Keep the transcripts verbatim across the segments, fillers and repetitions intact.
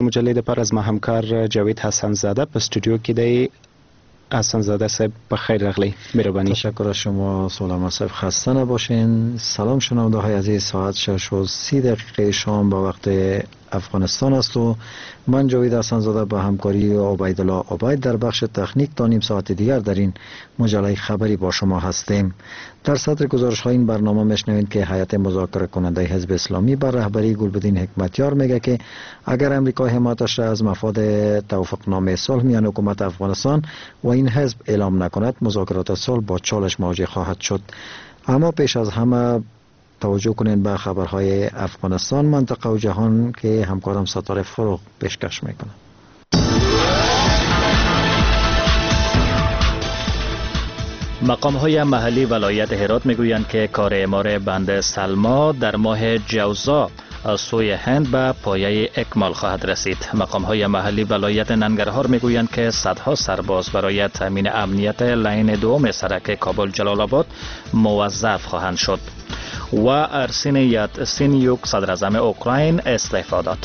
مجله د پر از ما همکار جاوید حسن زاده په استودیو کې دی. حسن زاده صاحب بخیر راغلی. مهربانی. تشکر از شما سلام صاحب، خسته نباشین. سلام شنونده های عزیز، ساعت شش و سی دقیقه شام با وقت افغانستان است و من جاوید حسن زاده با همکاری عبیدالله عبید در بخش تکنیک تا نیم ساعت دیگر در این مجله خبری با شما هستیم. در صدر گزارش های این برنامه میشنوید که هیئت مذاکره کننده حزب اسلامی بر رهبری گلبدین حکمتیار میگه که اگر امریکا حمایتش را از مفاد توافقنامه صلح میان حکومت افغانستان و این حزب اعلام نکند، مذاکرات صلح با چالش مواجه خواهد شد. اما پیش از همه توجه کنین به خبرهای افغانستان، منطقه و جهان که همکارم ستاره فروغ پیشکش میکنه. مقام های محلی ولایت هرات میگویند که کار اعمار بند سلما در ماه جوزا از سوی هند به پایه اکمال خواهد رسید. مقام های محلی ولایت ننگرهار میگویند که صدها سرباز برای تامین امنیت لاین دوم سرک کابل جلال آباد موظف خواهند شد. و ارسین یاتسینیوک صدر اعظم اوکراین استعفا داد.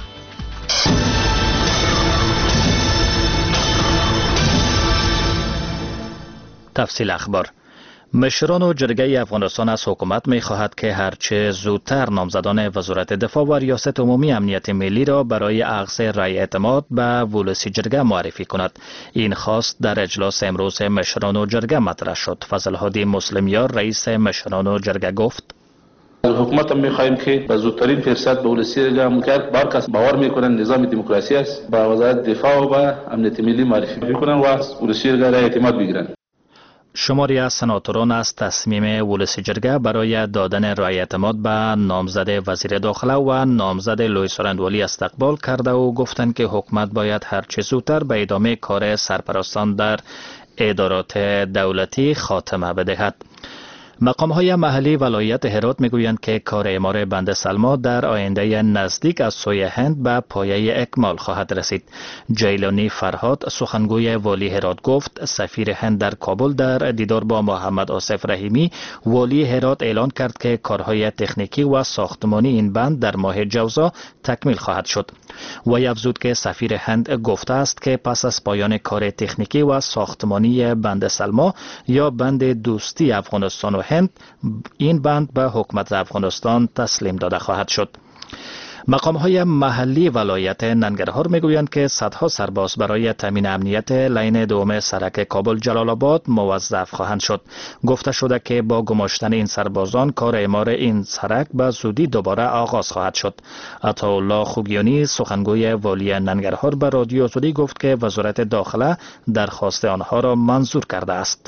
تفصیل اخبار. مشران و جرگه افغانستان از حکومت می خواهد که هرچه زودتر نامزدان وزارت دفاع و ریاست عمومی امنیت ملی را برای اخذ رای اعتماد به ولسی جرگه معرفی کند. این خواست در اجلاس امروز مشران و جرگه مطرح شد. فضل هادی مسلمیار رئیس مشران و جرگه گفت: حکومت هم می‌خواهیم که به زودترین فرصت به ولسی جرگه کرد. بار کس باور می‌کنند نظام دموکراسی است، با وزارت دفاع و به امنیت ملی معرفی می‌کنند و ولسی جرگه را اعتماد بگیرند. شماری از سناتوران از تصمیم ولسی جرگه برای دادن رای اعتماد به نامزد وزیر داخله و نامزد لوی سرندوالی استقبال کرده و گفتند که حکومت باید هرچه زودتر به ادامه کار سرپرستان در ادارات دولتی خاتمه بدهد. مقام های محلی ولایت هرات میگویند که کار اعمار بند سلما در آینده نزدیک از سوی هند به پایه اکمال خواهد رسید. جیلانی فرهاد سخنگوی والی هرات گفت سفیر هند در کابل در دیدار با محمد آصف رحیمی والی هرات اعلان کرد که کارهای تکنیکی و ساختمانی این بند در ماه جوزا تکمیل خواهد شد. و افزود که سفیر هند گفته است که پس از پایان کار تکنیکی و ساختمانی بند سلما یا بند دوستی افغانستان و هند، این بند به حکومت افغانستان تسلیم داده خواهد شد. مقام های محلی ولایت ننگرهار میگویند که صدها سرباز برای تامین امنیت لاین دوم سرک کابل جلال آباد موظف خواهند شد. گفته شده که با گماشتن این سربازان کار اعمار این سرک به زودی دوباره آغاز خواهد شد. عطاالله خوگیانی سخنگوی والی ننگرهار به رادیو آزادی گفت که وزارت داخله درخواست آنها را منظور کرده است.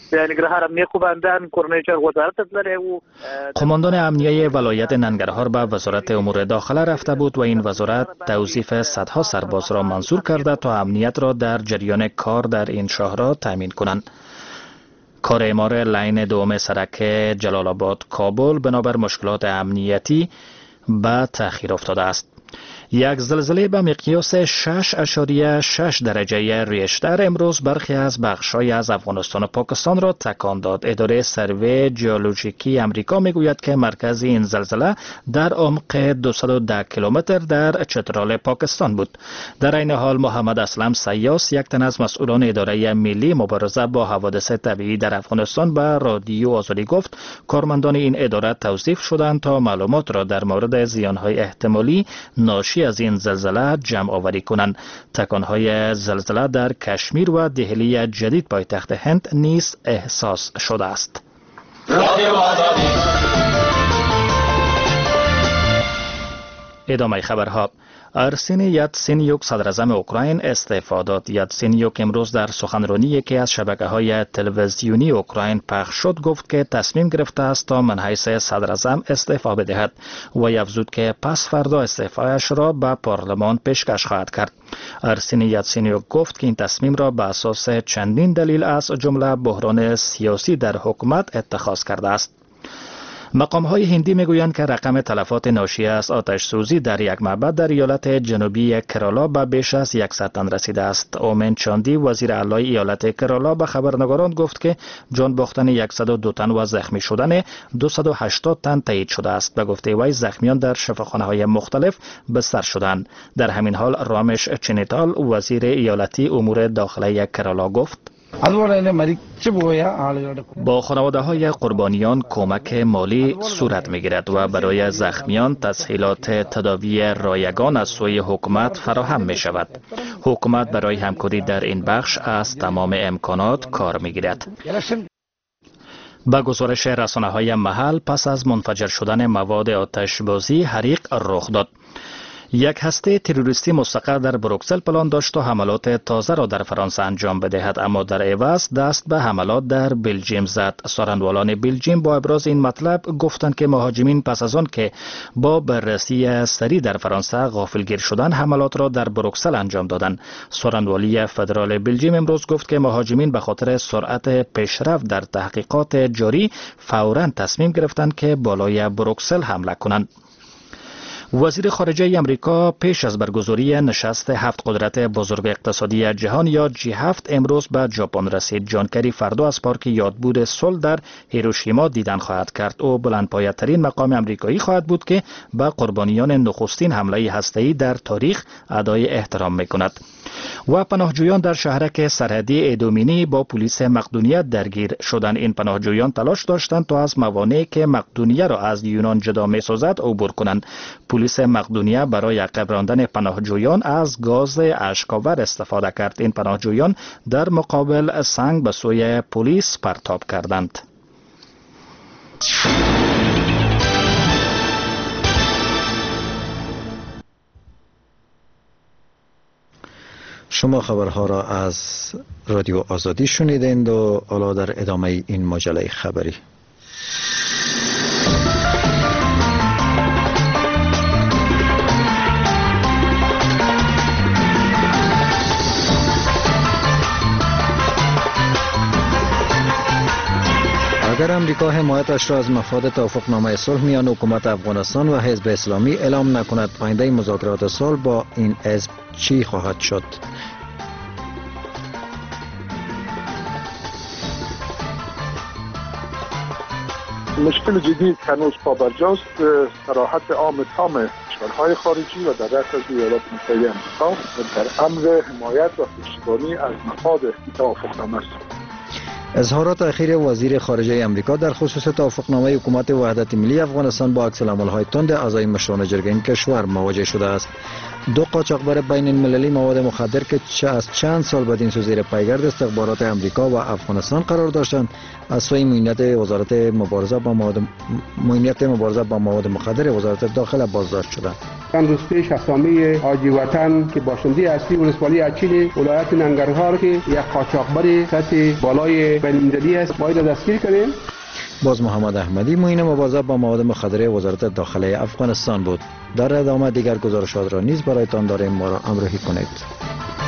قماندان امنیه ولایت ننگرهار به وزارت امور داخله رفته بود و این وزارت توظیف صدها سرباز را منظور کرده تا امنیت را در جریان کار در این شهرها تامین کنند. کار اعمار لاین دوم سرک جلال آباد کابل بنابر مشکلات امنیتی به تأخیر افتاده است. یک زلزله به مقیاس شش اشاریه شش درجه ریشتر امروز برخی از بخش‌های از افغانستان و پاکستان را تکان داد. اداره سروی ژئولوژیکی امریکا میگوید که مرکز این زلزله در عمق دویست و ده کیلومتر در چترال پاکستان بود. در این حال محمد اسلم سیاس یک تن از مسئولان اداره ملی مبارزه با حوادث طبیعی در افغانستان به رادیو آزادی گفت کارمندان این اداره توظیف شدند تا معلومات را در مورد زیان‌های احتمالی ناشی از این زلزله جمع آوری کنند. تکانهای زلزله در کشمیر و دهلی جدید پایتخت هند نیز احساس شده است. ادامه خبرها. ارسین یاتسینیوک صدر اعظم اوکراین استعفا داد. یاتسینیوک امروز در سخنرانی یکی از شبکه‌های تلویزیونی اوکراین پخش شد گفت که تصمیم گرفته است تا من حیث صدر اعظم استعفا بدهد و افزود که پس فردا استعفایش را به پارلمان پیشکش خواهد کرد. ارسین یاتسینیوک گفت که این تصمیم را به اساس چندین دلیل از جمله بحران سیاسی در حکومت اتخاذ کرده است. مقام‌های هندی میگویند که رقم تلفات ناشی از آتش سوزی در یک معبد در ایالت جنوبی کرالا به بیش از صد تن رسیده است. اومن چاندی وزیر اعلی ایالت کرالا به خبرنگاران گفت که جان باختن صد و دو تن و زخمی شدن دویست و هشتاد تن تایید شده است. به گفته وی زخمیان در شفاخانه‌های مختلف بستر شدند. در همین حال رامش چنیتال وزیر ایالتی امور داخلی کرالا گفت با خانواده های قربانیان کمک مالی صورت می گیرد و برای زخمیان تسهیلات تداوی رایگان از سوی حکومت فراهم می شود. حکومت برای همکاری در این بخش از تمام امکانات کار می گیرد. با گزارش رسانه‌های محل پس از منفجر شدن مواد آتشبازی حریق رخ داد. یک هسته تروریستی مستقر در بروکسل پلان داشت تا حملات تازه را در فرانسه انجام بدهد، اما در عوض دست به حملات در بلژیم زد. سارندوالان بلژیم با ابراز این مطلب گفتند که مهاجمین پس از آن که با بررسی سریع در فرانسه غافلگیر شدند حملات را در بروکسل انجام دادند. سارندوالی فدرال بلژیم امروز گفت که مهاجمین به خاطر سرعت پیشرفت در تحقیقات جاری فوراً تصمیم گرفتند که بالای بروکسل حمله کنند. وزیر خارجه امریکا پیش از برگزاری نشست هفت قدرت بزرگ اقتصادی جهان یا جی هفت امروز به ژاپن رسید. جان کری فردا از پارک یادبود صلح در هیروشیما دیدن خواهد کرد. او بلندپایه‌ترین مقام امریکایی خواهد بود که به قربانیان نخستین حمله هسته‌ای در تاریخ ادای احترام می‌کند. و پناهجویان در شهرک سرحدی ایدومینی با پلیس مقدونیه درگیر شدند. این پناهجویان تلاش داشتند تا از موانعی که مقدونیه را از یونان جدا می‌سازد عبور کنند. پلیس مقدونیه برای عقب راندن پناهجویان از گاز اشک‌آور استفاده کرد. این پناهجویان در مقابل سنگ به سوی پلیس پرتاب کردند. شما خبرها را از رادیو آزادی شنیدند و حالا در ادامه این مجله خبری. اگر امریکا حمایتش را از مفاد توافقنامه صلح میان حکومت افغانستان و حزب اسلامی اعلام نکند، آینده مذاکرات صلح با این حزب چی خواهد شد؟ مشکل جدی که هنوز پابرجاست صراحت عام تام کشورهای خارجی و در رأس از ایالات متحده آمریکا در امر حمایت و پشتیبانی از مفاد توافقنامه است. اظهارات اخیر وزیر خارجه امریکا در خصوص توافقنامه حکومت وحدت ملی افغانستان با عکس‌العمل‌های تند اعضای مشران جرگه این کشور مواجه شده است. دو قاچاقبر بین المللی مواد مخدر که از چند سال بعد این سو زیر پیگرد استخبارات امریکا و افغانستان قرار داشتند از سوی موینت وزارت مبارزه با مواد موینت مبارزه با مواد مخدر وزارت داخله بازداشت شدند. چند روز پیش اسامی حاجی وطن که باشنده اصلی ولسوالی اچیل ولایت ننگرهار که یک قاچاقبر سطح بالای بین المللی است باید دستگیر کردیم. باز محمد احمدی معین مبارزه با مواد مخدر وزارت داخله افغانستان بود. در ادامه دیگر گزارشات را نیز برایتان داریم، ما را همراهی کنید.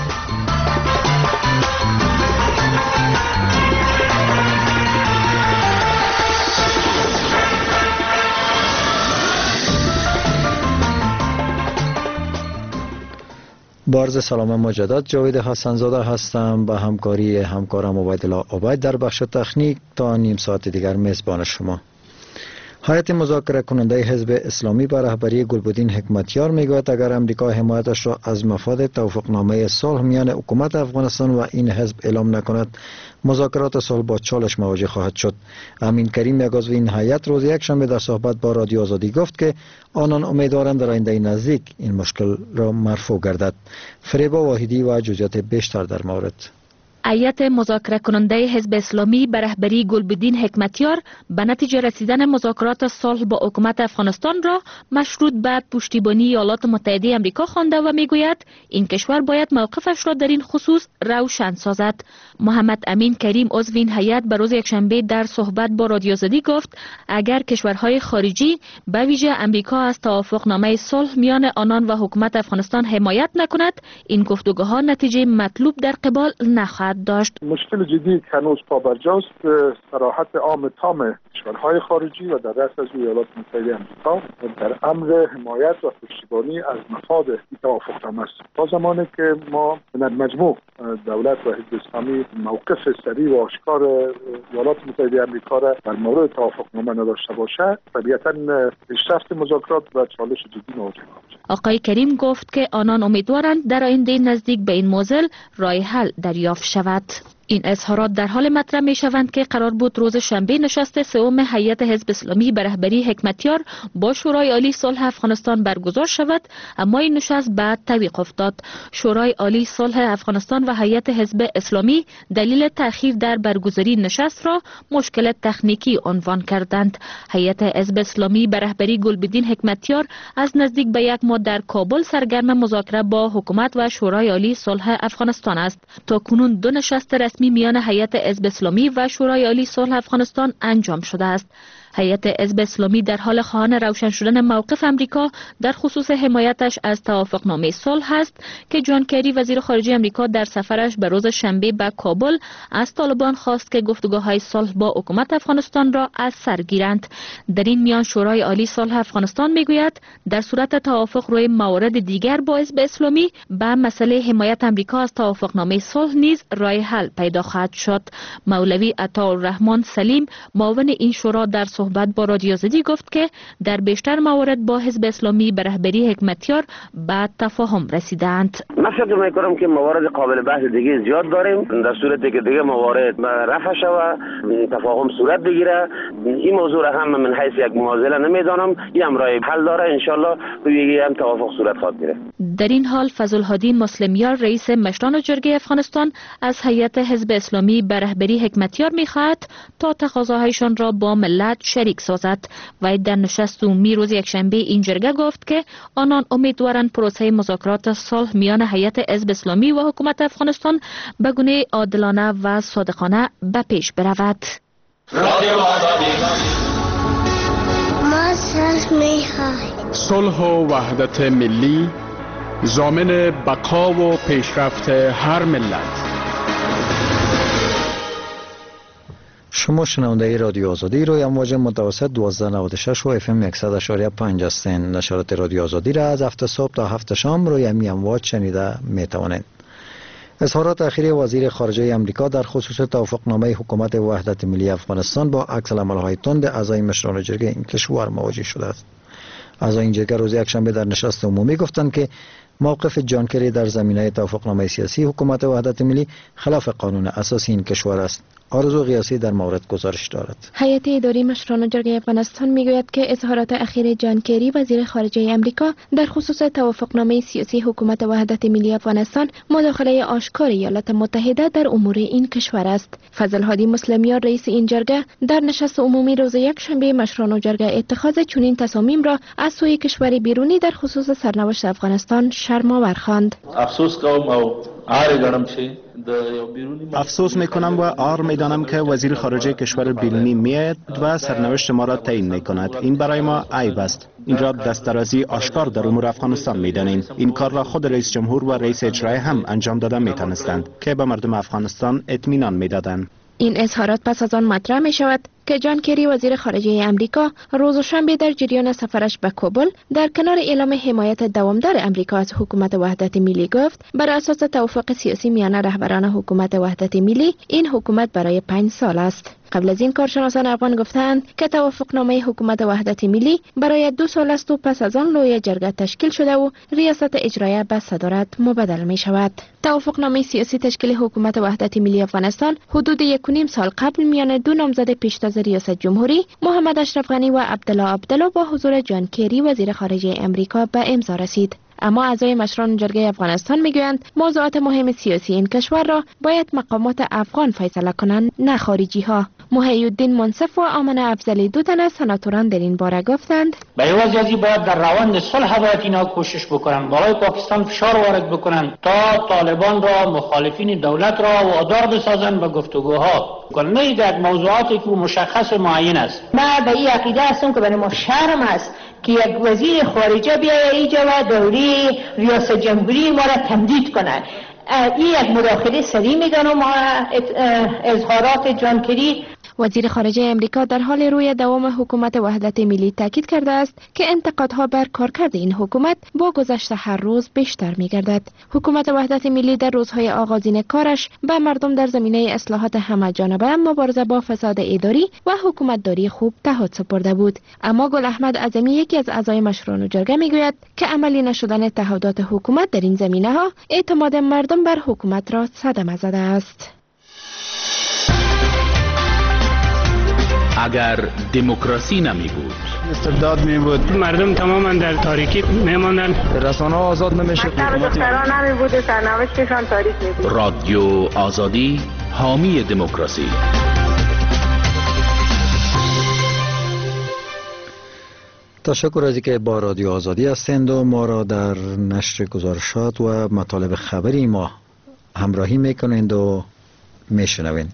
با عرض سلام مجدد، جاوید حسن زاده هستم به همکاری همکارم عبیدالله عبید در بخش تکنیک. تا نیم ساعت دیگر میزبان شما. هیئت مذاکره کننده حزب اسلامی به رهبری گلبدین حکمتیار میگوید اگر امریکا حمایتش را از مفاد توافقنامه صلح میان حکومت افغانستان و این حزب اعلام نکند، مذاکرات صلح با چالش مواجه خواهد شد. امین کریم یک عضو این هیئت روز یکشنبه در صحبت با رادیو آزادی گفت که آنان امیدوارند در آینده نزدیک این مشکل را مرفوع گردد. فریبا واحدی و جزئیات بیشتر در مورد. هیئت مذاکره کننده حزب اسلامی به رهبری گلبدین حکمتیار به نتیجه رسیدن مذاکرات صلح با حکومت افغانستان را مشروط به پشتیبانی ایالات متحده آمریکا خوانده و میگوید این کشور باید موقفش را در این خصوص روشن سازد. محمد امین کریم عضو این هیئت به روز یکشنبه در صحبت با رادیو آزادی گفت اگر کشورهای خارجی به ویژه آمریکا از توافقنامه صلح میان آنان و حکومت افغانستان حمایت نکند، این گفتگوها نتیجه مطلوب در قبال نخواهد صحبت داشت. مشکل جدی که هنوز پابرجاست صراحت عام تام کشورهای خارجی و در رأس از ایالات متحده آمریکا در امر حمایت و پشتیبانی از مفاد توافقنامه است. تا زمانی که ما در مجموع دولت و حزب اسلامی موقف صریح و آشکار ایالات متحده آمریکا را در مورد توافقنامه نداشته باشه، طبیعتاً پیشرفت مذاکرات و چالش جدی مواجه خواهد. آقای کریم گفت که آنان امیدوارند در آینده نزدیک به این موضوع راه حل دریافت شود. این اظهارات در حال مطرح می شوند که قرار بود روز شنبه نشست سوم هیئت حزب اسلامی به رهبری حکمتیار با شورای عالی صلح افغانستان برگزار شود، اما این نشست بعد توقف افتاد. شورای عالی صلح افغانستان و هیئت حزب اسلامی دلیل تأخیر در برگزاری نشست را مشکل تکنیکی عنوان کردند. هیئت حزب اسلامی به رهبری گلبدین حکمتیار از نزدیک به یک ماه در کابل سرگرم مذاکره با حکومت و شورای عالی صلح افغانستان است. تا کنون دو نشست رسمی میان هیئت حزب اسلامی و شورای عالی صلح افغانستان انجام شده است. هیئت حزب اسلامی در حال خواهان روشن شدن موقف امریکا در خصوص حمایتش از توافقنامه صلح است که جان کری وزیر خارجه امریکا در سفرش به روز شنبه به کابل از طالبان خواست که گفتگوهای صلح با حکومت افغانستان را از سر گیرند. در این میان شورای عالی صلح افغانستان میگوید در صورت توافق روی موارد دیگر با حزب اسلامی به مسئله حمایت امریکا از توافقنامه صلح نیز راه حل پیدا خواهد شد. مولوی عطاالرحمن سلیم معاون این شورا در صحبت با رادیو آزادی گفت که در بیشتر موارد با حزب اسلامی به رهبری حکمتیار به تفاهم رسیدند. من فکر می‌کنم که موارد قابل بحث دیگه زیاد داریم. در صورتی که دیگه موارد رفع شود تفاهم صورت بگیره، این موضوع را هم من حیث یک معضله نمیدانم، این هم راه حل داره، ان شاءالله روی هم توافق صورت خواهد گیره. در این حال فضل‌الهادی مسلمیار رئیس مشران جرگه افغانستان از هیئت حزب اسلامی به رهبری حکمتیار می‌خواهد تا تقاضاهایشان را با ملت شریک سازد. و در نشست عمومی روز یکشنبه این جرگه گفت که آنان امیدوارند پروسه مذاکرات صلح میان هیئت حزب اسلامی و حکومت افغانستان به گونه عادلانه و صادقانه به پیش برود. ما صلح می‌خواهیم. صلح و وحدت ملی ضامن بقا و پیشرفت هر ملت. شما شنونده رادیو آزادی روی امواج متوسط دوازده نود و شش و اف ام صد و اشاره پنج هستین. نشرات رادیو آزادی را از هفت صبح تا هفت شام روی امی امواج شنیده می توانید. اظهارات اخیر وزیر خارجه امریکا در خصوص توافقنامه حکومت وحدت ملی افغانستان با عکس العمل‌های تند اعضای مشران جرگه این کشور مواجه شده است. اعضای این جرگه روز یکشنبه در نشست عمومی گفتند که موقف جان کری در زمینه توافقنامه سیاسی حکومت وحدت ملی خلاف قانون اساسی این کشور است. آرزو قیاسی در مورد گزارش دارد. هیئت اداری مشران جرگه افغانستان میگوید که اظهارات اخیر جان کری وزیر خارجه امریکا در خصوص توافقنامه سیاسی حکومت وحدت ملی افغانستان مداخله آشکار ایالات متحده در امور این کشور است. فضل‌الهادی مسلمیار رئیس این جرگه در نشست عمومی روز یکشنبه مشران جرگه اتخاذ چنین تصامیم را از سوی کشور بیرونی در خصوص سرنوشت افغانستان شرم‌آور خواند. افسوس کوم او آره گرم چی افسوس میکنم و آر میدانم که وزیر خارجه کشور بیرونی میآید و سرنوشت ما را تعیین میکند. این برای ما عیب است. این را دسترازی آشکار در امور افغانستان میدانیم. این کار را خود رئیس جمهور و رئیس اجرایی هم انجام دادن میتونستند که به مردم افغانستان اطمینان میدادند. این اظهارات پس از آن مطرح می شود که جان کری وزیر خارجه امریکا روز شنبه در جریان سفرش به کابل در کنار اعلام حمایت دوامدار امریکا از حکومت وحدت ملی گفت بر اساس توافق سیاسی میان رهبران حکومت وحدت ملی این حکومت برای پنج سال است. قبل از این کارشناسان افغان گفتند که توافقنامه حکومت وحدت ملی برای دو سال است و پس از آن لوی جرگه تشکیل شده و ریاست اجرایی به صدارت مبدل می شود. توافقنامه سیاسی تشکیل حکومت وحدت ملی افغانستان حدود یک و نیم سال قبل میان دو نامزد پیشتاز ریاست جمهوری محمد اشرف غنی و عبدالله عبدالله با حضور جان کری وزیر خارجه امریکا به امضا رسید. اما اعضای مشران جرگه افغانستان میگویند موضوعات مهم سیاسی این کشور را باید مقامات افغان فیصله کنند، نه خارجی ها. محی الدین منصف و آمنه افضلی دو تن از سناتوران در این باره گفتند به عوض از این باید در روند صلح باید اینا کوشش بکنند، برای پاکستان فشار وارد بکنند تا طالبان را مخالفین دولت را وادار بسازند به گفتگوها. نه در موضوعاتی که مشخص معین است. من به این عقیده هستم که برای ما شرم است که یک وزیر خارجه بیاید اینجا و دوره ریاست جمهوری ما را تمدید کنه. این یک مداخله سریع میدانم اظهارات جان کری. وزیر خارجه امریکا در حال روی دوام حکومت وحدت ملی تاکید کرده است که انتقادها بر کارکرد این حکومت با گذشت هر روز بیشتر می‌گردد. حکومت وحدت ملی در روزهای آغازین کارش به مردم در زمینه اصلاحات همه‌جانبه، مبارزه با فساد اداری و حکومتداری خوب تعهد سپرده بود. اما گل احمد اعظمی، یکی از اعضای مشروع جرگه، میگوید که عملی نشدن تعهدات حکومت در این زمینه‌ها اعتماد مردم بر حکومت را صدمه زده است. اگر دموکراسی نمی بود، استبداد می بود، مردم تماما در تاریکی می ماندن، رسانه ها آزاد نمی شد، مکتب دختران نمی بود، سرنوشتشان تاریک می بود. رادیو آزادی حامی دموکراسی. تشکر از اینکه با رادیو آزادی هستند و ما را در نشر گزارشات و مطالب خبری ما همراهی میکنند و میشنوید.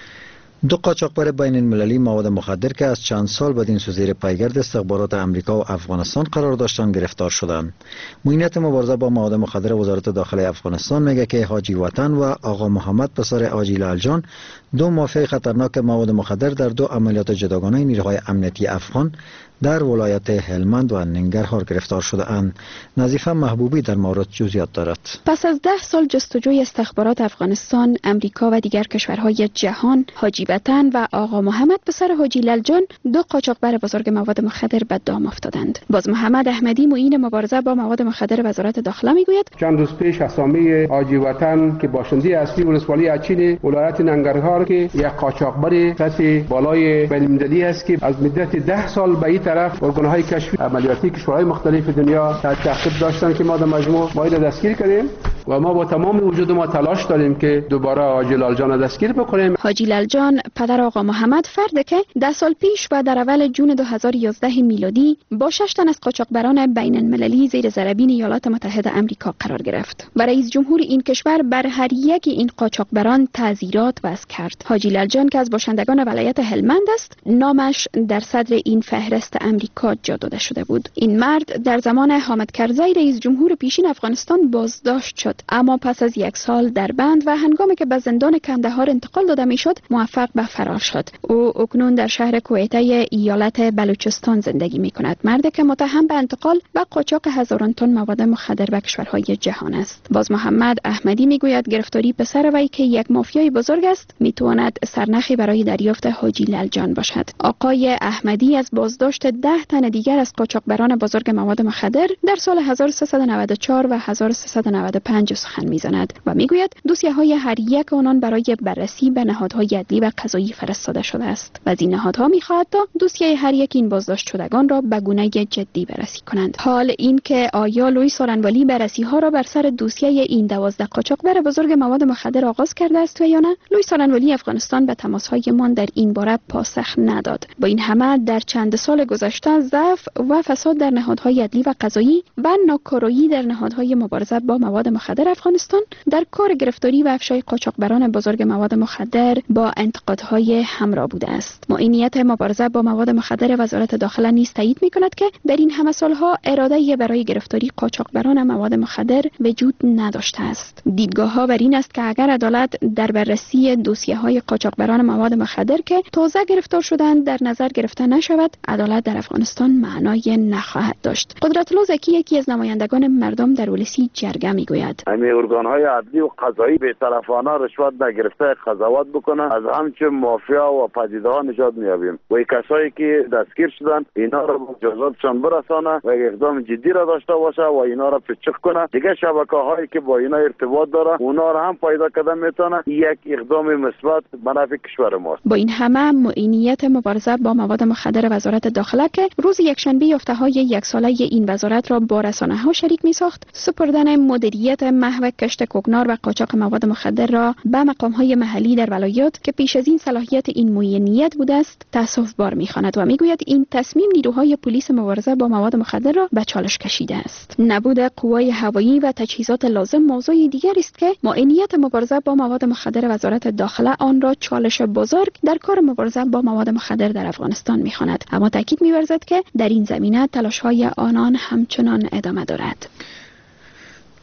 دو قاچاقبر بین المللی مواد مخدر که از چند سال بعد این زیر پیگرد استخبارات امریکا و افغانستان قرار داشتند گرفتار شدند. معینیت مبارزه با مواد مخدر وزارت داخلی افغانستان میگه که حاجی وطن و آقا محمد پسر حاجی لال جان، دو مافیا خطرناک مواد مخدر، در دو عملیات جداگانه نیروهای امنیتی افغان در ولایت هلمند و ننگرهار گرفتار شده اند. نظیفه محبوبی در مورد جزئیات دارد. پس از ده سال جستجوی استخبارات افغانستان، امریکا و دیگر کشورهای جهان، حاجی وطن و آقا محمد پسر حاجی لال جان، دو قاچاقبر بزرگ مواد مخدر به دام افتادند. باز محمد احمدی، معین مبارزه با مواد مخدر وزارت داخله، میگوید چند روز پیش اسامی حاجی وطن که باشنده اصلی ولسوالی اچین ولایت ننگرهار که یک قاچاقبر سطح بالای بین‌المللی است که از مدت ده سال به این طرف ارگان‌های کشفی عملیاتی کشورهای مختلف دنیا تحت تعقیب داشتن که ما در مجموع ما دستگیر کردیم و ما با تمام وجود ما تلاش داریم که دوباره حاجی لال جان دستگیر بکنیم. حاجی لال جان پدر آقا محمد فرد که ده سال پیش و در اول جون دو هزار و یازده میلادی با شش تن از قاچاقبران بین المللی زیر ضربین ایالات متحده آمریکا قرار گرفت. و رئیس جمهور این کشور بر هر یک این قاچاقبران تعزیرات وضع کرد. حاجی لال جان که از باشندگان ولایت هلمند است، نامش در صدر این فهرست امریکا جا داده شده بود. این مرد در زمان حامد کرزی رئیس جمهور پیشین افغانستان بازداشت شد، اما پس از یک سال در بند و هنگامی که به زندان کندهار انتقال داده میشد موفق به فرار شد. او اکنون در شهر کویته ایالت بلوچستان زندگی می کند. مردی که متهم به انتقال و قاچاق هزاران تن مواد مخدر به کشورهای جهان است. باز محمد احمدی میگوید گرفتاری پسر وی که یک مافیای بزرگ است میتواند سرنخی برای دریافت حاجی لال جان باشد. آقای احمدی از بازداشت ده تن دیگر از قاچاقبران بزرگ مواد مخدر در سال هزار و سیصد و نود و چهار و هزار و سیصد و نود و پنج سخن میزند و میگوید دوسیه‌های هر یک آنان برای بررسی به نهادهای عدلی و قضایی فرستاده شده است و از این نهادها میخواهد تا دوسیه هر یک این بازداشت شدگان را به گونه جدی بررسی کنند. حال این که آیا لویس سارنوالی بررسی ها را بر سر دوسیه این دوازده قاچاقبر بزرگ مواد مخدر آغاز کرده است و یا نه؟ لویس سارنوالی افغانستان به تماس‌های من در این باره پاسخ نداد. با این همه در چند سال گذشته ضعف و فساد در نهادهای عدلی و قضایی و ناکارایی در نهادهای مبارزه با مواد مخدر افغانستان در کار گرفتاری و افشای قاچاقبران بزرگ مواد مخدر با انتقادهای همراه بوده است. معینیت مبارزه با مواد مخدر وزارت داخله نیز تایید می‌کند که در این همه سالها اراده‌ای برای گرفتاری قاچاقبران مواد مخدر وجود نداشته است. دیدگاه‌ها بر این است که اگر عدالت در بررسی دوسیه‌های قاچاقبران مواد مخدر که تازه گرفتار شدند در نظر گرفته نشود، عدالت در افغانستان معنای نخواهد داشت. قدرت‌الله زکی، یکی از نمایندگان مردم در ولسی جرگه، میگوید همین ارگان‌های عدلی و قضایی بی‌طرفانه رشوت نگرفته قضاوت بکنه، از همچه مافیا و پدیده‌ها نجات می‌یابیم و کسایی که دستگیر شدن اینا را به جزاتشان برسانه و اقدام جدی را داشته باشه و اینا را پیچک کنه. دیگه شبکه‌هایی که با اینا ارتباط داره اونا را هم پیدا کردن میتونه. یک اقدام مثبت به نفع کشور ماست. با این همه معینیت مبارزه با مواد مخدر وزارت داخله که روز یکشنبه یافته‌های یک ساله این وزارت را با رسانه‌ها شریک می‌ساخت، سپردن مدیریت محو کشت کوکنار و قاچاق مواد مخدر را به مقام‌های محلی در ولایات که پیش از این صلاحیت این معینیت بوده است تأسف بار می‌خواند و می‌گوید این تصمیم نیروهای پلیس مبارزه با مواد مخدر را به چالش کشیده است. نبود قوای هوایی و تجهیزات لازم موضوع دیگری است که معینیت مبارزه با مواد مخدر وزارت داخله آن را چالش بزرگ در کار مبارزه با مواد مخدر در افغانستان می‌خواند، اما تاکید می‌ورزد که در این زمینه تلاش‌های آنان همچنان ادامه دارد.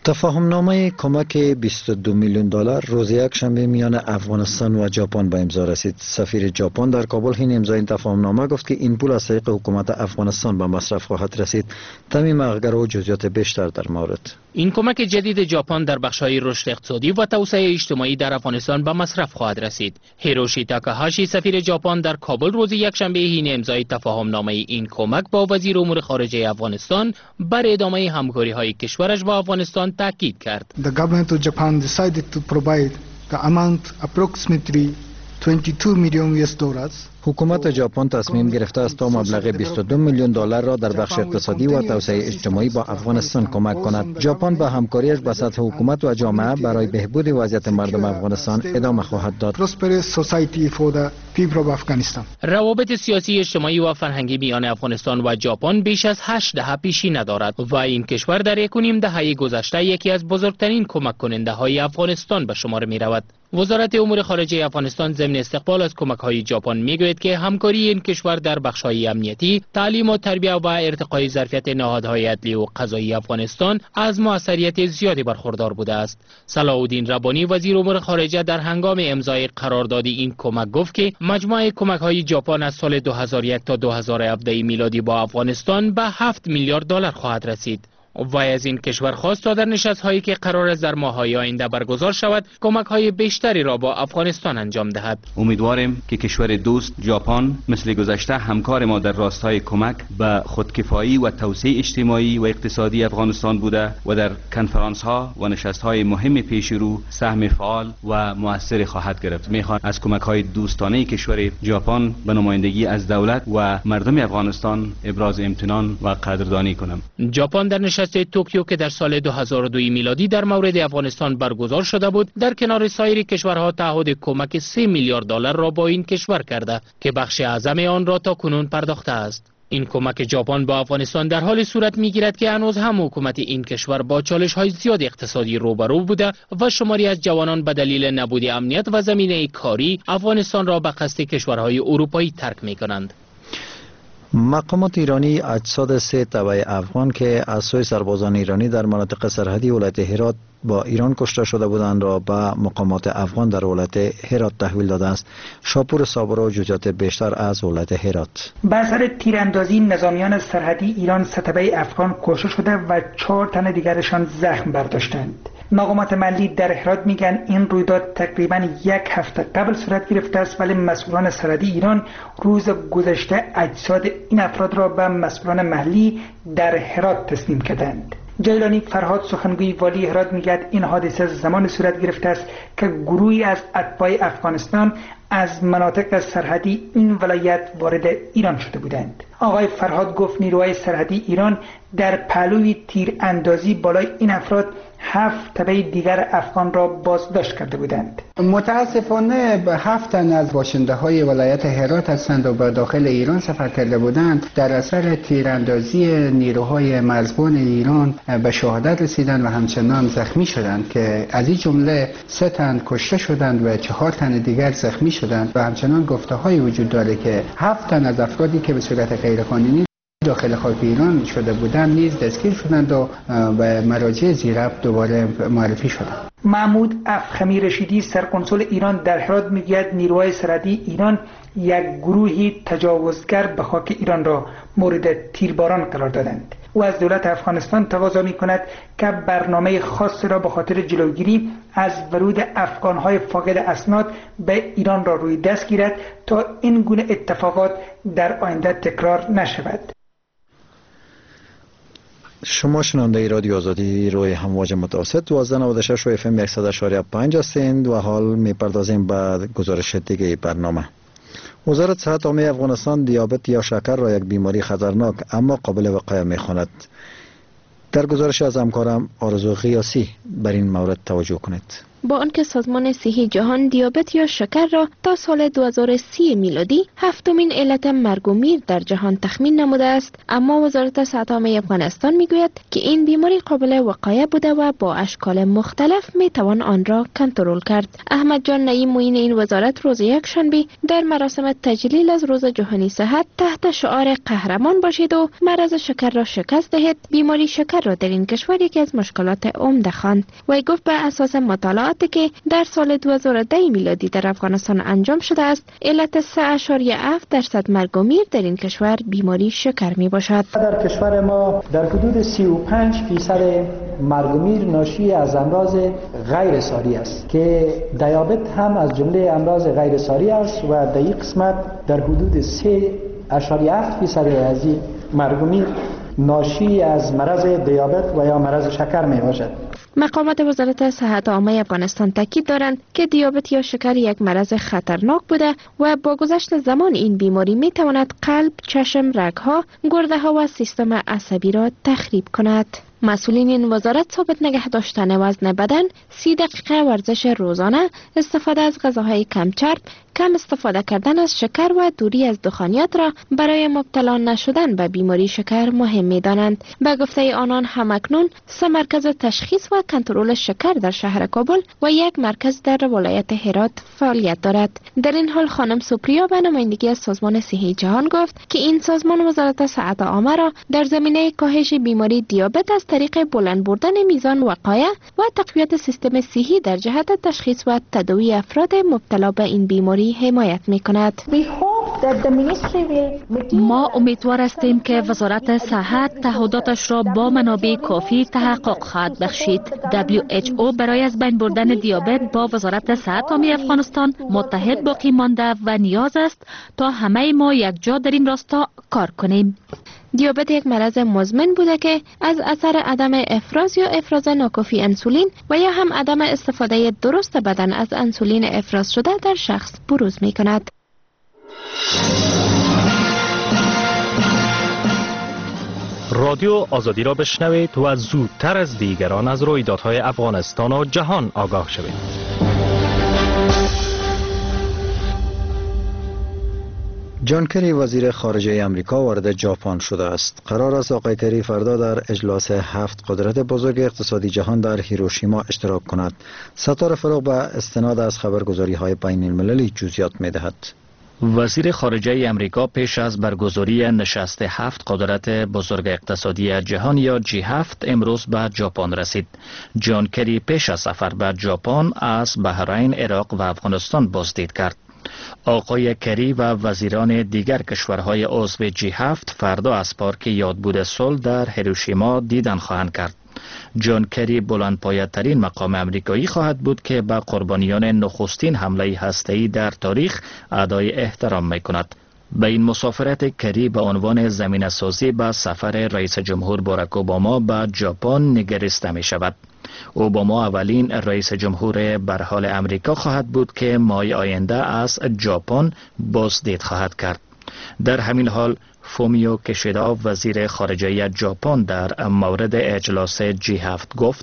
تفاهم نامه کمک بیست و دو میلیون دلار روز یک شنبه میان افغانستان و ژاپن به امضا رسید. سفیر ژاپن در کابل حین امضای این تفاهم نامه گفت که این پول از طریق حکومت افغانستان به مصرف خواهد رسید. تمیم اغگر و جزئیات بیشتر در مورد این کمک جدید ژاپن در بخش‌های رشد اقتصادی و توسعه اجتماعی در افغانستان به مصرف خواهد رسید. هیروشی تاکاهاشی سفیر ژاپن در کابل روز یکشنبه حین امضای تفاهم نامه این کمک با وزیر امور خارجه افغانستان بر ادامه همکاری‌های کشورش با افغانستان تاکید کرد. The government of Japan decided to provide the amount approximately twenty-two million U S dollars. حکومت ژاپن تصمیم گرفته است تا مبلغ بیست و دو میلیون دلار را در بخش اقتصادی و توسعه اجتماعی با افغانستان کمک کند. ژاپن به همکاریش به سطح حکومت و جامعه برای بهبود وضعیت مردم افغانستان ادامه خواهد داد. روابط سیاسی، اجتماعی و فرهنگی میان افغانستان و ژاپن بیش از هشت دهه پیشینه دارد و این کشور در یک و نیم دهه گذشته یکی از بزرگترین کمک کننده های افغانستان به شمار می رود. وزارت امور خارجه افغانستان ضمن استقبال از کمک های ژاپن میگوید که همکاری این کشور در بخش‌های امنیتی، تعلیم و تربیت و ارتقای ظرفیت نهادهای عدلی و قضایی افغانستان از موثریت زیادی برخوردار بوده است. صلاح الدین ربانی وزیر امور خارجه در هنگام امضای قرارداد این کمک گفت که مجموع کمک‌های ژاپن از سال دو هزار و یک تا دو هزار و هفده میلادی با افغانستان به هفت میلیارد دلار خواهد رسید. وی از این کشور خواست تا در نشست‌هایی که قرار است در ماه‌های آینده برگزار شود کمک‌های بیشتری را با افغانستان انجام دهد. امیدواریم که کشور دوست ژاپن مثل گذشته همکار ما در راستای کمک به خودکفایی و توسعه اجتماعی و اقتصادی افغانستان بوده و در کنفرانس‌ها و نشست‌های مهم پیش رو سهم فعال و مؤثر خواهد گرفت. می‌خوام از کمک‌های دوستانه کشور ژاپن به نمایندگی از دولت و مردم افغانستان ابراز امتنان و قدردانی کنم. ژاپن در نشست توکیو که در سال دو هزار و دو میلادی در مورد افغانستان برگزار شده بود، در کنار سایر کشورها تعهد کمک سه میلیارد دلار را با این کشور کرده که بخش اعظم آن را تا کنون پرداخته است. این کمک ژاپن با افغانستان در حال صورت میگیرد که هنوز هم حکومت این کشور با چالش‌های زیاد اقتصادی روبرو بوده و شماری از جوانان به دلیل نبود امنیت و زمینه کاری افغانستان را به قصد کشورهای اروپایی ترک می‌کنند. مقامات ایرانی اجساد سه تبع افغان که از سوی سربازان ایرانی در مناطق سرحدی ولایت هرات با ایران کشته شده بودند را به مقامات افغان در ولایت هرات تحویل داده است. شاپور صابر و جزئیات بیشتر از ولایت هرات. بر اثر تیراندازی نظامیان سرحدی ایران سه تبع افغان کشته شده و چهار تن دیگرشان زخم برداشتند. مقامات محلی در هرات میگن این رویداد تقریبا یک هفته قبل صورت گرفته است، ولی مسئولان سرحدی ایران روز گذشته اجساد این افراد را به مسئولان محلی در هرات تسلیم کردند. جیلانی فرهاد سخنگوی والی هرات میگه این حادثه زمان صورت گرفته است که گروهی از اتباع افغانستان از مناطق سرحدی این ولایت وارد ایران شده بودند. آقای فرهاد گفت نیروهای سرحدی ایران در پهلوی تیر اندازی بالای این افراد هفت تبع دیگر افغان را بازداشت کرده بودند. متاسفانه به هفت تن از باشنده های ولایت هرات هستند و به داخل ایران سفر کرده بودند. در اثر تیراندازی نیروهای مرزبان ایران به شهادت رسیدند و همچنان زخمی شدند که از این جمله سه تن کشته شدند و چهار تن دیگر زخمی شدند و همچنان گفته های وجود داره که هفت تن از افرادی که به صورت غیرقانونی داخل خاک ایران شده بودند نیز دستگیر شدند و به مراجع زیربط دوباره معرفی شدند. محمود افخمی رشیدی سرقنسول ایران در هرات میگوید نیروهای سرحدی ایران یک گروهی تجاوزگر به خاک ایران را مورد تیرباران قرار دادند. او از دولت افغانستان تقاضا می‌کند که برنامه خاص را به خاطر جلوگیری از ورود افغان‌های فاقد اسناد به ایران را روی دست گیرد تا این گونه اتفاقات در آینده تکرار نشود. شما شنونده رادیو آزادی روی امواج متوسط دوازده نود و شش و اف ام صد و شش و پنج هستند و حال می‌پردازیم به گزارش دیگه برنامه. وزارت صحت عامه افغانستان دیابت یا شکر را یک بیماری خطرناک اما قابل وقایع می‌خواند. در گزارش از همکارم آرزو غیاسی بر این مورد توجه کنید. با آنکه سازمان صحی جهان دیابت یا شکر را تا سال دو هزار و سی میلادی هفتمین علت مرگ و میر در جهان تخمین نموده است، اما وزارت صحت عامه افغانستان میگوید که این بیماری قابل وقایه بوده و با اشکال مختلف میتوان آن را کنترل کرد. احمد جان نعیم معین این وزارت روز یک شنبه در مراسم تجلیل از روز جهانی صحت تحت شعار قهرمان باشید و مرض شکر را شکست دهید بیماری شکر را در این کشور یکی از مشکلات عمده خواند. وی گفت به اساس مطالعاتی که در سال دو هزار و ده میلادی در افغانستان انجام شده است، علت سه اشاریه هفت درصد مرگ و میر در این کشور بیماری شکر می باشد. در کشور ما در حدود سی و پنج فیصد مرگ و میر ناشی از امراض غیر ساری است که دیابت هم از جمله امراض غیر ساری است و در این قسمت در حدود سه اشاریه هفت فیصد از این مرگ و میر ناشی از مرض دیابت و یا مرض شکر می باشد. مقامات وزارت صحت عامه افغانستان تاکید دارند که دیابت یا شکر یک مرض خطرناک بوده و با گذشت زمان این بیماری می تواند قلب، چشم، رگها، گرده ها و سیستم عصبی را تخریب کند. مسئولین این وزارت ثابت نگه داشتن وزن بدن، سی دقیقه ورزش روزانه، استفاده از غذاهای کم چرب، کم استفاده کردن از شکر و دوری از دخانیات را برای مبتلا نشدن به بیماری شکر مهم می دانند. به گفته آنان همکنون سه مرکز تشخیص و کنترل شکر در شهر کابل و یک مرکز در ولایت هرات فعالیت دارد. در این حال خانم سوپریا به نمایندگی از سازمان صحی جهان گفت که این سازمان وزارت صحت عامه را در زمینه کاهش بیماری دیابت از طریق بلند بردن میزان وقایع و تقویت سیستم صحی در جهت تشخیص و تداوی افراد مبتلا به این بیماری حمایت می‌کند. ما امیدوار هستیم که وزارت صحت تعهداتش را با منابع کافی تحقق خواهد بخشید. دبلیو اچ او برای از بین بردن دیابت با وزارت صحت عامه افغانستان متحد باقی مانده و نیاز است تا همه ما یک جا در این راستا کار کنیم. دیابت یک مرض مزمن بوده که از اثر عدم افراز یا افراز ناکافی انسولین و یا هم عدم استفاده درست بدن از انسولین افراز شده در شخص بروز می کند. رادیو آزادی را بشنوید و زودتر از دیگران از رویدادهای افغانستان و جهان آگاه شوید. جان کری وزیر خارجه امریکا وارد ژاپن شده است. قرار است آقای کری فردا در اجلاس هفت قدرت بزرگ اقتصادی جهان در هیروشیما اشتراک کند. ستاره فروغ به استناد از خبرگزاری های بین المللی جزئیات می دهد. وزیر خارجه امریکا پیش از برگزاری نشست هفت قدرت بزرگ اقتصادی جهان یا جی هفت امروز به ژاپن رسید. جان کری پیش از سفر به ژاپن از بحرین، عراق و افغانستان بازدید کرد. آقای کری و وزیران دیگر کشورهای عضو جی هفت فردا از پارک یادبود صلح در هیروشیما دیدن خواهند کرد. جان کری بلندپایه‌ترین مقام امریکایی خواهد بود که به قربانیان نخستین حمله هسته‌ای در تاریخ ادای احترام می‌کند. به این مسافرت کری به عنوان زمینه سازی به سفر رئیس جمهور باراک اوباما به ژاپن نگریسته می شود. اوباما اولین رئیس جمهور برحال امریکا خواهد بود که ماه آینده از ژاپن بازدید خواهد کرد. در همین حال فومیو کشیدا وزیر خارجه ژاپن در مورد اجلاس جی هفت گفت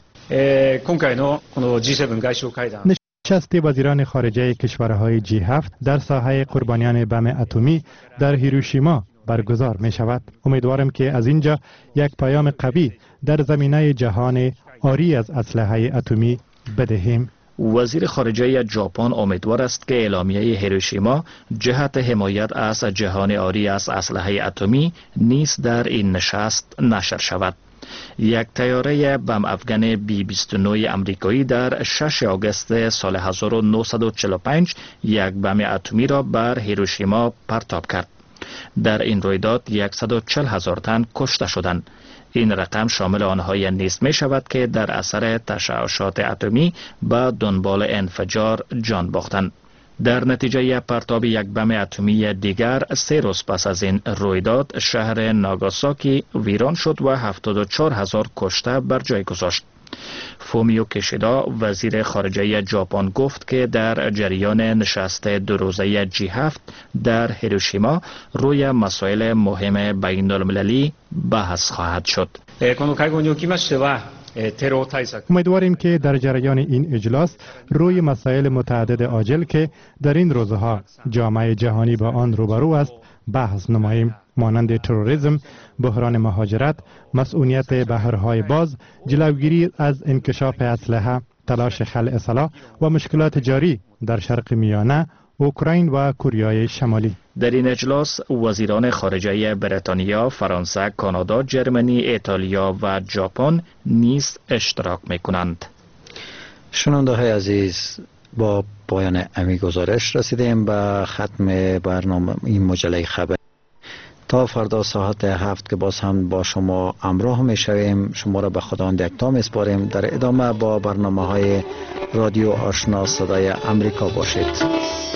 نشست وزیران خارجه کشورهای جی هفت در ساحه قربانیان بم اتمی در هیروشیما برگزار می شود. امیدوارم که از اینجا یک پیام قوی در زمینه جهان آری از اسلحه اتمی بدهیم. وزیر خارجه ژاپن امیدوار است که اعلامیه هیروشیما جهت حمایت از جهان آری از اسلحه اتمی نیز در این نشست نشر شود. یک طیاره بم افغان بی بیست و نه امریکایی در شش آگوست سال هزار و نهصد و چهل و پنج یک بم اتمی را بر هیروشیما پرتاب کرد. در این رویداد صد و چهل هزار تن کشته شدند. این رقم شامل آنهایی نیز می شود که در اثر تشعشعات اتمی به دنبال انفجار جان باختند. در نتیجه پرتاب یک بم اتمی دیگر سه روز پس از این رویداد شهر ناگاساکی ویران شد و هفتاد و چهار هزار کشته بر جای گذاشت. فومیو کشیدا وزیر خارجه ژاپن گفت که در جریان نشست دو روزه جی هفت در هیروشیما روی مسائل مهم بین المللی بحث خواهد شد. امیدواریم که در جریان این اجلاس روی مسائل متعدد عاجل که در این روزها جامعه جهانی با آن روبرو است بحث نماییم، مانند تروریسم، بحران مهاجرت، مسئولیت بحرهای باز، جلوگیری از انکشاف اسلحه، تلاش خلع سلاح و مشکلات جاری در شرق میانه، اوکراین و کره شمالی. در این اجلاس وزیران خارجه بریتانیا، فرانسه، کانادا، جرمنی، ایتالیا و ژاپن نیز اشتراک می‌کنند. شنونده های عزیز، با پایان امی گزارش رسیدیم به ختم برنامه این مجله خبر. تا فردا ساعت هفت که باز هم با شما همراه می شویم. شما را به خداوند یکتا می سپاریم. در ادامه با برنامه های رادیو آشنا صدای امریکا باشید.